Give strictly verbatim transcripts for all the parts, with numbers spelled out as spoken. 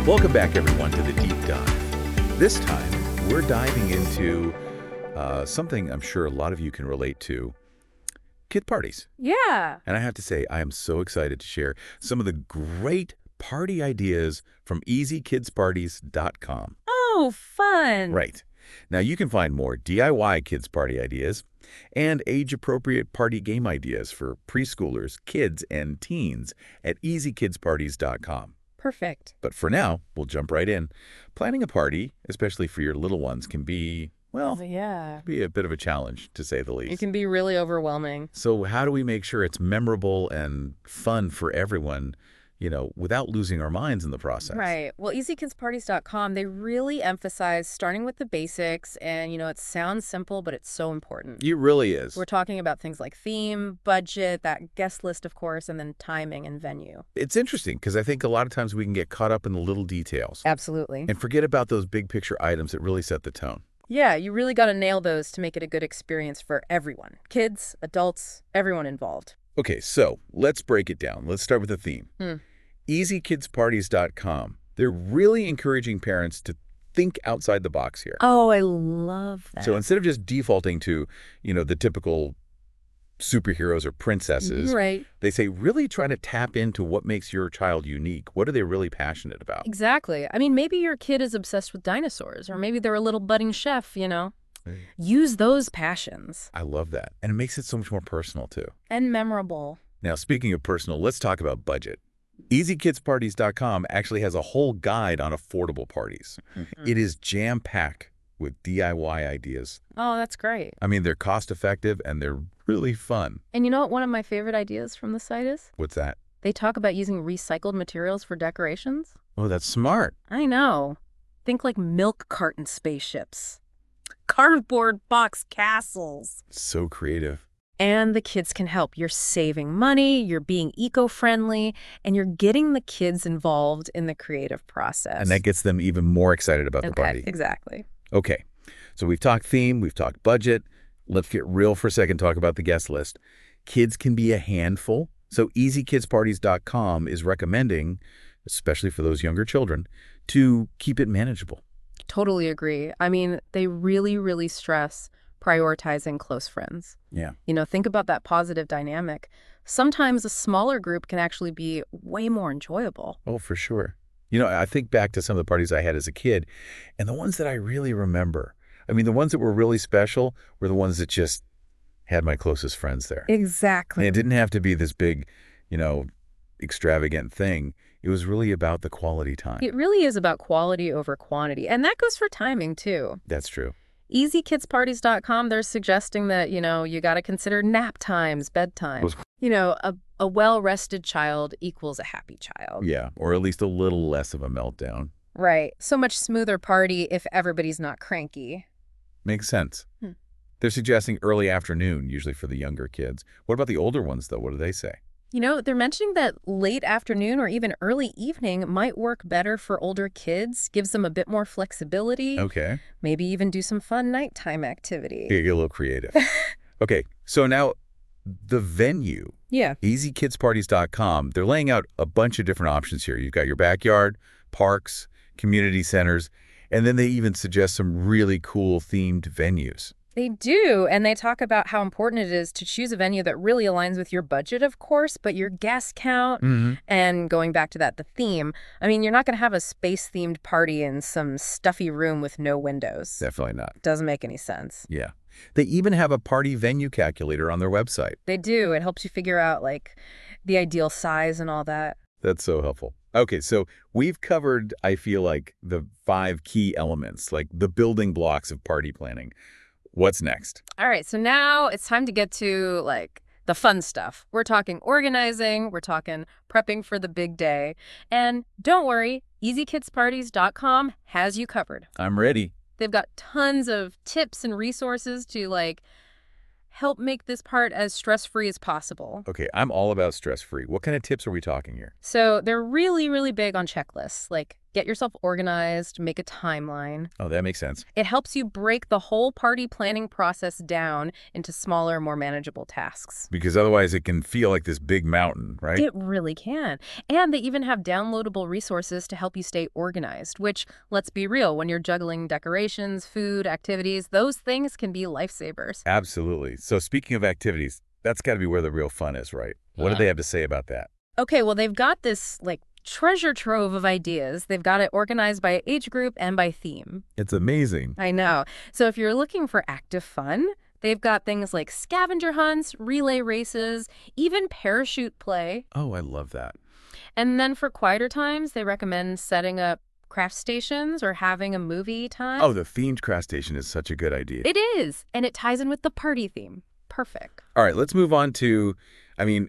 Welcome back, everyone, to the Deep Dive. This time, we're diving into uh, something I'm sure a lot of you can relate to, kid parties. Yeah. And I have to say, I am so excited to share some of the great party ideas from easy kids parties dot com. Oh, fun. Right. Now, you can find more D I Y kids party ideas and age-appropriate party game ideas for preschoolers, kids, and teens at easy kids parties dot com. Perfect. But for now, we'll jump right in. Planning a party, especially for your little ones, can be, well, Yeah. be a bit of a challenge, to say the It least. can be really overwhelming. So how do we make sure it's memorable and fun for everyone, you know, without losing our minds in the process? Right. Well, easy kids parties dot com, they really emphasize starting with the basics. And, you know, it sounds simple, but it's so important. It really is. We're talking about things like theme, budget, that guest list, of course, and then timing and venue. It's interesting because I think a lot of times we can get caught up in the little details Absolutely. and forget about those big picture items that really set the tone. Yeah, you really got to nail those to make it a good experience for everyone. Kids, adults, everyone involved. Okay, so let's break it down. Let's start with the theme. Hmm. easy kids parties dot com. They're really encouraging parents to think outside the box here. Oh, I love that. So instead of just defaulting to, you know, the typical superheroes or princesses, Right. they say really try to tap into what makes your child unique. What are they really passionate about? Exactly. I mean, maybe your kid is obsessed with dinosaurs, or maybe they're a little budding chef, you know? Use those passions. I love that. And it makes it so much more personal, too. And memorable. Now, speaking of personal, let's talk about budget. easy kids parties dot com actually has a whole guide on affordable parties. Mm-hmm. It is jam-packed with D I Y ideas. Oh, that's great. I mean, they're cost-effective and they're really fun. And you know what one of my favorite ideas from the site is? What's that? They talk about using recycled materials for decorations. Oh, that's smart. I know. Think like milk carton spaceships, cardboard box castles. So creative. And the kids can help. You're saving money, you're being eco-friendly, and you're getting the kids involved in the creative process. And that gets them even more excited about the Okay, party. exactly. Okay, so we've talked theme, we've talked budget. Let's get real for a second, talk about the guest list. Kids can be a handful, so easy kids parties dot com is recommending, especially for those younger children, to keep it manageable. Totally agree. I mean, they really, really stress prioritizing close friends. Yeah. You know, think about that positive dynamic. Sometimes a smaller group can actually be way more enjoyable. Oh, for sure. You know, I think back to some of the parties I had as a kid, and the ones that I really remember, I mean, the ones that were really special were the ones that just had my closest friends there. Exactly. And it didn't have to be this big, you know, extravagant thing. It was really about the quality time. It really is about quality over quantity. And that goes for timing, too. That's true. easy kids parties dot com, they're suggesting that, you know, you got to consider nap times, bedtime. Those- You know, a, a well-rested child equals a happy child. Yeah, or at least a little less of a meltdown. Right. So much smoother party if everybody's not cranky. Makes sense. Hmm. They're suggesting early afternoon, usually for the younger kids. What about the older ones, though? What do they say? You know, they're mentioning that late afternoon or even early evening might work better for older kids, gives them a bit more flexibility, Okay. maybe even do some fun nighttime activity. Get a little creative. Okay, so now the venue, Yeah. easy kids parties dot com, they're laying out a bunch of different options here. You've got your backyard, parks, community centers, and then they even suggest some really cool themed venues. They do, and they talk about how important it is to choose a venue that really aligns with your budget, of course, but your guest count, Mm-hmm. and going back to that, the theme. I mean, you're not going to have a space-themed party in some stuffy room with no windows. Definitely not. Doesn't make any sense. Yeah. They even have a party venue calculator on their website. They do. It helps you figure out, like, the ideal size and all that. That's so helpful. Okay, so we've covered, I feel like, the five key elements, like the building blocks of party planning. What's next? All right, so now it's time to get to, like, the fun stuff. We're talking organizing, we're talking prepping for the big day. And don't worry, easy kids parties dot com has you covered. I'm ready. They've got tons of tips and resources to, like, help make this part as stress-free as possible. Okay, I'm all about stress-free. What kind of tips are we talking here? So they're really, really big on checklists, like Get yourself organized, make a timeline. Oh, that makes sense. It helps you break the whole party planning process down into smaller, more manageable tasks. Because otherwise it can feel like this big mountain, right? It really can. And they even have downloadable resources to help you stay organized, which, let's be real, when you're juggling decorations, food, activities, those things can be lifesavers. Absolutely. So speaking of activities, that's got to be where the real fun is, right? What do they have to say about that? Okay, well, they've got this, like, treasure trove of ideas. They've got it organized by age group and by theme. It's amazing. I know. So if you're looking for active fun, they've got things like scavenger hunts, relay races, even parachute play. Oh, I love that. And then for quieter times, they recommend setting up craft stations or having a movie time. Oh, the themed craft station is such a good idea. It is. And it ties in with the party theme. Perfect. All right, let's move on to, I mean,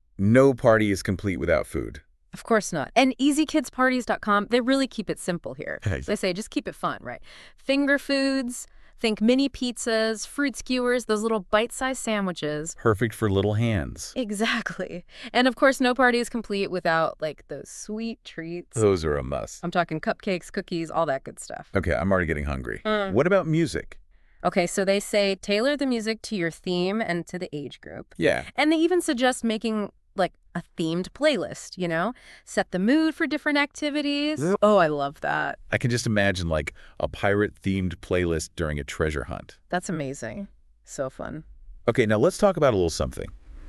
no party is complete without food. Of course not. And easy kids parties dot com, they really keep it simple here. Hey. They say just keep it fun, right? Finger foods, think mini pizzas, fruit skewers, those little bite-sized sandwiches. Perfect for little hands. Exactly. And of course, no party is complete without, like, those sweet treats. Those are a must. I'm talking cupcakes, cookies, all that good stuff. Okay, I'm already getting hungry. Mm. What about music? Okay, so they say tailor the music to your theme and to the age group. Yeah. And they even suggest making, like, a themed playlist, you know? Set the mood for different activities. Yep. Oh, I love that. I can just imagine like a pirate-themed playlist during a treasure hunt. That's amazing. So fun. Okay, now let's talk about a little something.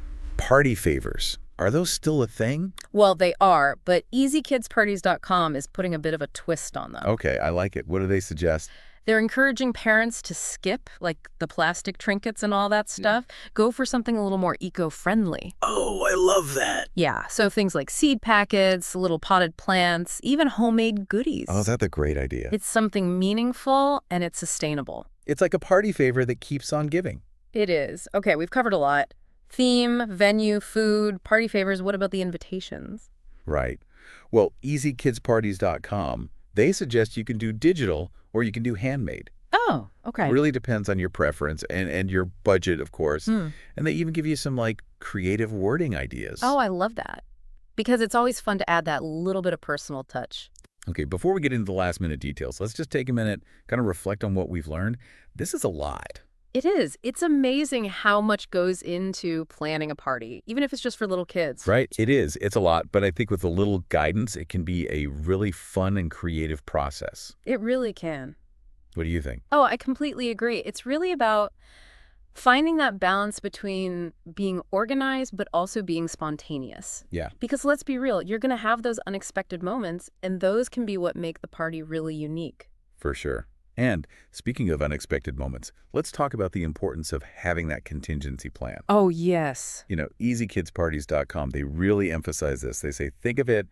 Party favors. Are those still a thing? Well, they are, but easy kids parties dot com is putting a bit of a twist on them. Okay, I like it. What do they suggest? They're encouraging parents to skip, like, the plastic trinkets and all that stuff. Go for something a little more eco-friendly. Oh, I love that. Yeah, so things like seed packets, little potted plants, even homemade goodies. Oh, that's a great idea. It's something meaningful and it's sustainable. It's like a party favor that keeps on giving. It is. Okay, we've covered a lot. Theme, venue, food, party favors. What about the invitations? Right. Well, easy kids parties dot com, they suggest you can do digital or you can do handmade. Oh, okay. It really depends on your preference and, and your budget, of course. Hmm. And they even give you some, like, creative wording ideas. Oh, I love that. Because it's always fun to add that little bit of personal touch. Okay, before we get into the last-minute details, let's just take a minute, kind of reflect on what we've learned. This is a lot. It is. It's amazing how much goes into planning a party, even if it's just for little kids. Right? It is. It's a lot. But I think with a little guidance, it can be a really fun and creative process. It really can. What do you think? Oh, I completely agree. It's really about finding that balance between being organized but also being spontaneous. Yeah. Because let's be real, you're going to have those unexpected moments, and those can be what make the party really unique. For sure. And speaking of unexpected moments, let's talk about the importance of having that contingency plan. Oh, yes. You know, easy kids parties dot com, they really emphasize this. They say, think of it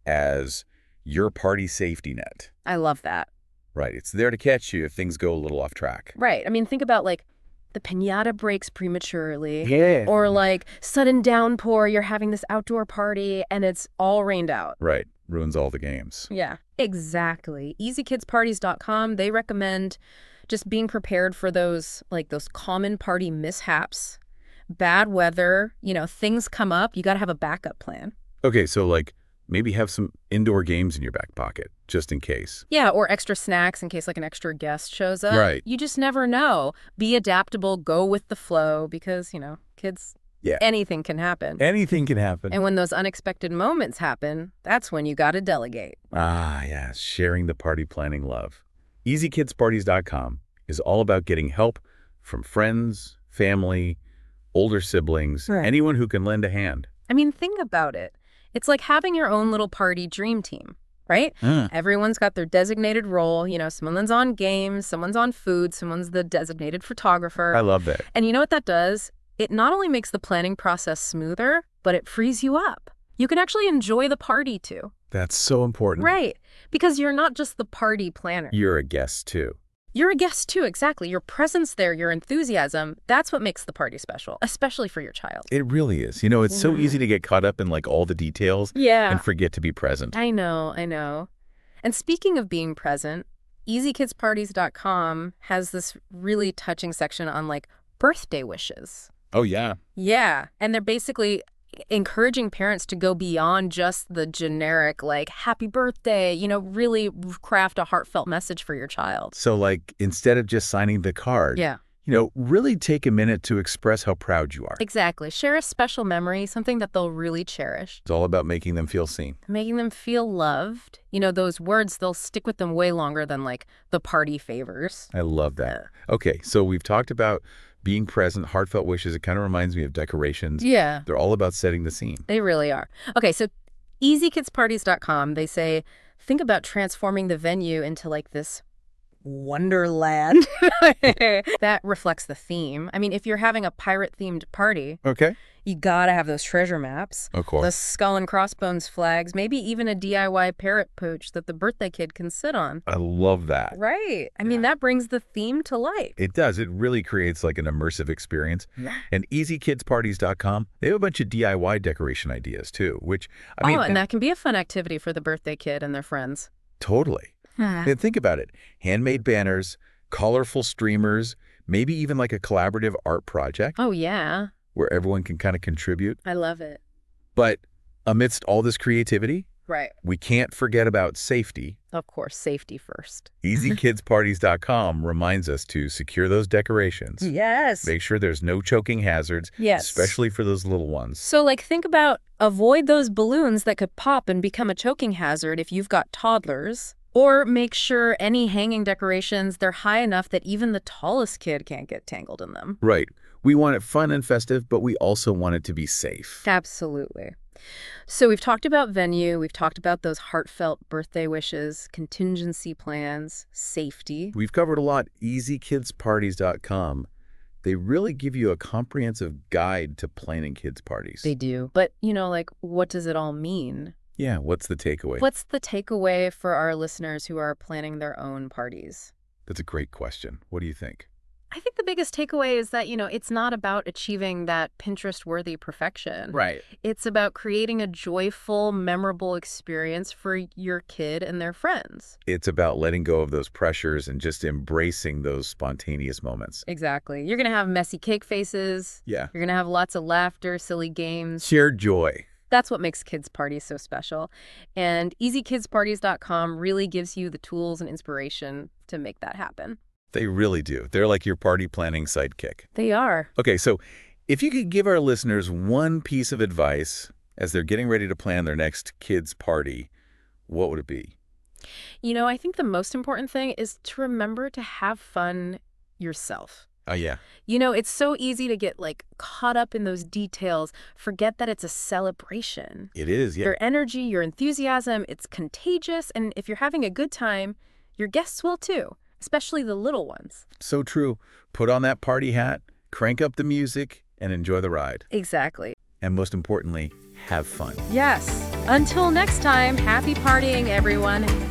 as your party safety net. I love that. Right. It's there to catch you if things go a little off track. Right. I mean, think about, like, the piñata breaks prematurely. Yeah. Or, like, sudden downpour, you're having this outdoor party, and it's all rained out. Right. Ruins all the games. Yeah, exactly. easy kids parties dot com, they recommend just being prepared for those, like, those common party mishaps, bad weather, you know, things come up, you got to have a backup plan. Okay, so, like, maybe have some indoor games in your back pocket, just in case. Yeah, or extra snacks in case, like, an extra guest shows up. Right. You just never know. Be adaptable, go with the flow, because, you know, kids, Yeah. anything can happen. Anything can happen. And when those unexpected moments happen, that's when you got to delegate. Ah, yeah, sharing the party planning love. easy kids parties dot com is all about getting help from friends, family, older siblings, Right. anyone who can lend a hand. I mean, think about it. It's like having your own little party dream team, right? Mm. Everyone's got their designated role. You know, someone's on games, someone's on food, someone's the designated photographer. I love that. And you know what that does? It not only makes the planning process smoother, but it frees you up. You can actually enjoy the party too. That's so important. Right. Because you're not just the party planner. You're a guest, too. You're a guest too, exactly. Your presence there, your enthusiasm, that's what makes the party special, especially for your child. It really is. You know, it's so Yeah. easy to get caught up in, like, all the details Yeah. and forget to be present. I know, I know. And speaking of being present, easy kids parties dot com has this really touching section on, like, birthday wishes. Oh, yeah. Yeah. And they're basically, like encouraging parents to go beyond just the generic, like, happy birthday, you know, really craft a heartfelt message for your child. So, like, instead of just signing the card, Yeah. you know, really take a minute to express how proud you are. Exactly. Share a special memory, something that they'll really cherish. It's all about making them feel seen. Making them feel loved. You know, those words, they'll stick with them way longer than, like, the party favors. I love that. Okay, so we've talked about being present, heartfelt wishes. It kind of reminds me of decorations. Yeah. They're all about setting the scene. They really are. Okay, so easy kids parties dot com, they say, think about transforming the venue into, like, this wonderland that reflects the theme. I mean, if you're having a pirate-themed party, Okay. you gotta have those treasure maps, Of course. the skull and crossbones flags, maybe even a D I Y parrot pooch that the birthday kid can sit on. I love that. Right. I mean, that brings the theme to life. It does. It really creates like an immersive experience. Yeah. And easy kids parties dot com, they have a bunch of D I Y decoration ideas too, which, I mean, oh, and that can be a fun activity for the birthday kid and their friends. totally. And think about it. Handmade banners, colorful streamers, maybe even like a collaborative art project Oh, yeah. where everyone can kind of contribute. I love it. But amidst all this creativity, Right. we can't forget about safety. Of course, safety first. easy kids parties dot com reminds us to secure those decorations. Yes. Make sure there's no choking hazards, Yes. especially for those little ones. So, like, think about avoid those balloons that could pop and become a choking hazard if you've got toddlers. Or make sure any hanging decorations, they're high enough that even the tallest kid can't get tangled in them. Right. We want it fun and festive, but we also want it to be safe. Absolutely. So we've talked about venue, we've talked about those heartfelt birthday wishes, contingency plans, safety. We've covered a lot. easy kids parties dot com. They really give you a comprehensive guide to planning kids' parties. They do. But, you know, like, what does it all mean? Yeah, what's the takeaway? What's the takeaway for our listeners who are planning their own parties? That's a great question. What do you think? I think the biggest takeaway is that, you know, it's not about achieving that Pinterest-worthy perfection. Right. It's about creating a joyful, memorable experience for your kid and their friends. It's about letting go of those pressures and just embracing those spontaneous moments. Exactly. You're going to have messy cake faces. Yeah. You're going to have lots of laughter, silly games. Shared joy. That's what makes kids' parties so special. And easy kids parties dot com really gives you the tools and inspiration to make that happen. They really do. They're like your party planning sidekick. They are. Okay, so if you could give our listeners one piece of advice as they're getting ready to plan their next kids' party, what would it be? You know, I think the most important thing is to remember to have fun yourself. Oh, yeah. You know, it's so easy to get, like, caught up in those details, forget that it's a celebration. It is, yeah. Your energy, your enthusiasm, it's contagious, and if you're having a good time, your guests will too, especially the little ones. So true. Put on that party hat, crank up the music, and enjoy the ride. Exactly. And most importantly, have fun. Yes. Until next time, happy partying, everyone.